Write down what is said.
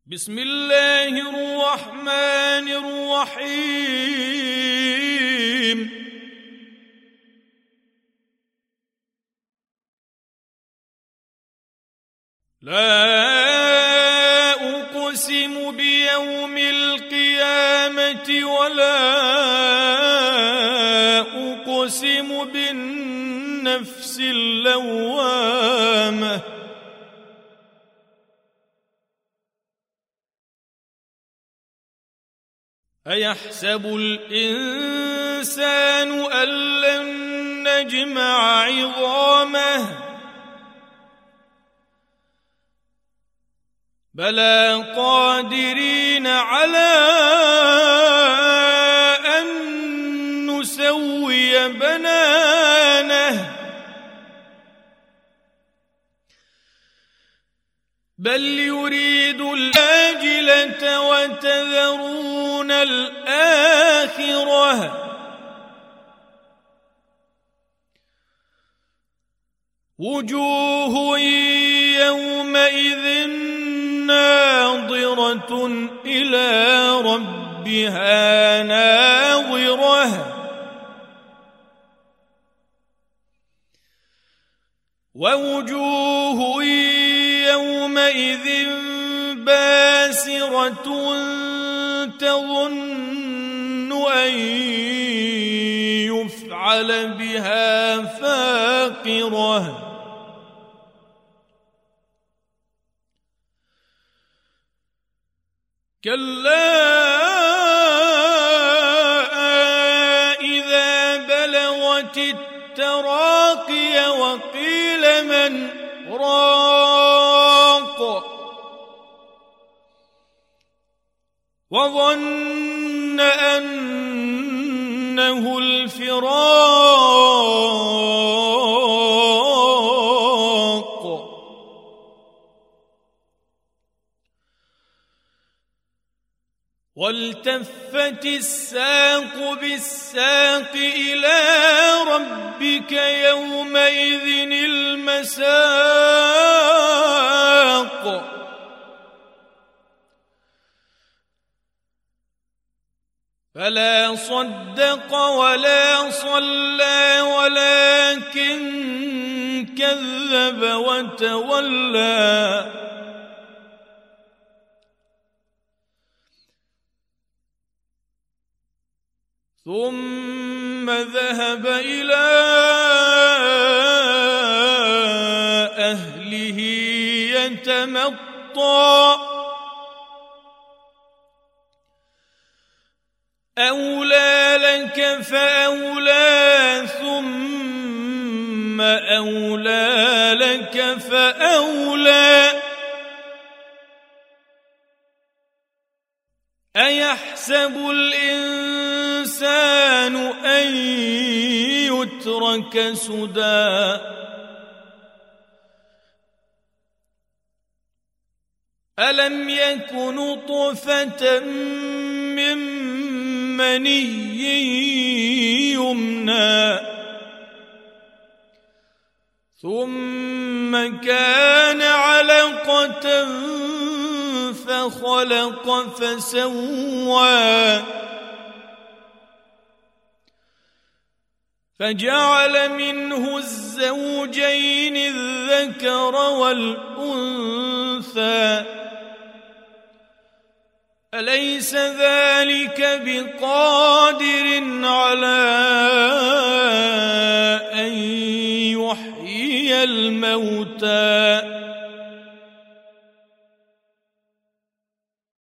بسم الله الرحمن الرحيم لا أقسم بيوم القيامة ولا أقسم بالنفس اللوامة أيحسب الإنسان أن لن نجمع عظامه بلى قادرين على أن نسوي بنانه بل يريد الآجلة وتذرون الآخرة وجوه يومئذ ناظرة إلى ربها ناظرة ووجوه يومئذ باسرة تظن أن يفعل بها فاقرة كلا إذا بلغت التراقي وقيل من راق وظن أنه الفراق والتفت الساق بالساق إلى ربك يومئذ المساق فلا صدق ولا صلى ولكن كذب وتولى ثم ذهب إلى أهله يتمطى أولى لك فأولى ثم أولى لك فأولى أيحسب الإنسان أن يترك سدى ألم يك نطفة من مني يمنى ثم كان علقة فخلق فسوى فجعل منه الزوجين الذكر والأنثى أليس ذلك بقادر على أن يحيي الموتى